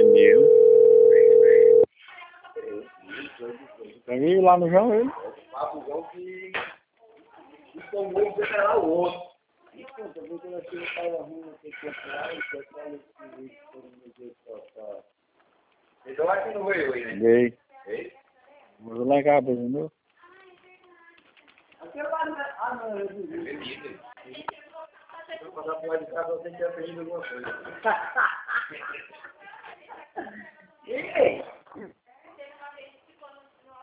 Meu. Peguei lá no João, ele. O João que tomou e foi pegar o outro. Também quando eu chego para a rua, tem que comprar, e eu falo que todo mundo para... Então aqui não veio aí, né? Veio. Veio? Vou lá em casa, entendeu? Aqui lá, né? Ah, não, eu não vi. Beleza. Se eu passar por lá de casa, eu tenho que ter aprendido alguma coisa.